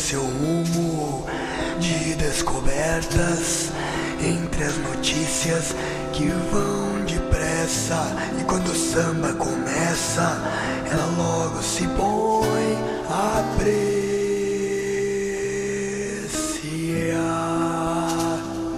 seu rumo de descobertas entre as notícias que vão depressa. E quando o samba começa, ela logo se põe a apreciar.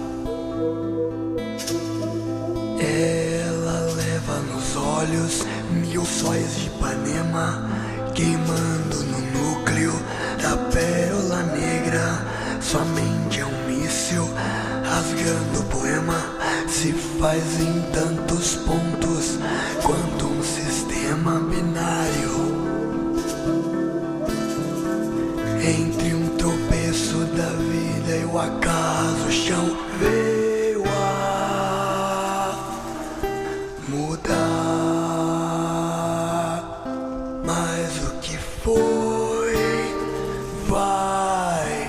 Ela leva nos olhos 1000 sóis de Ipanema, queimando no núcleo da pérola negra. Sua mente é um míssil, rasgando o poema, se faz em tantos pontos quanto um sistema binário. Entre um tropeço da vida e o acaso, o chão veio a mudar. Mas o que foi vai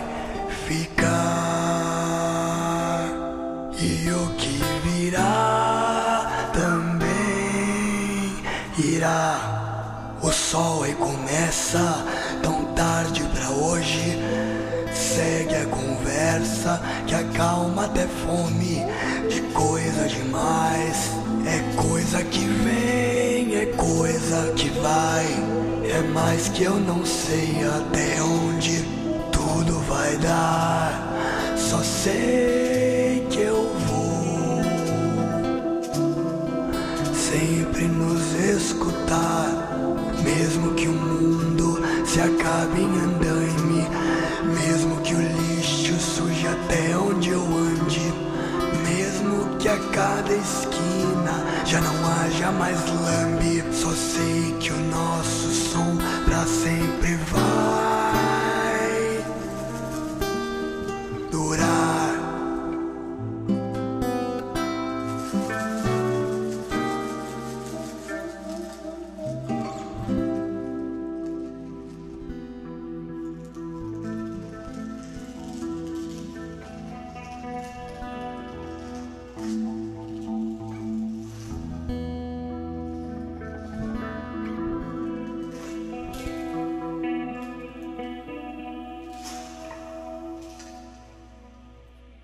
ficar, e o que virá também irá. O sol aí começa, tão tarde pra hoje. Segue a conversa que acalma até fome. De coisa demais, é coisa que vem, é coisa que vai. É mais que eu não sei até onde tudo vai dar. Só sei que eu vou sempre nos escutar, mesmo que o mundo se acabe em andaime, mesmo que o lixo suje até onde eu ande, mesmo que a cada esquina já não haja mais lambe. Só sei que o nosso som pra sempre vai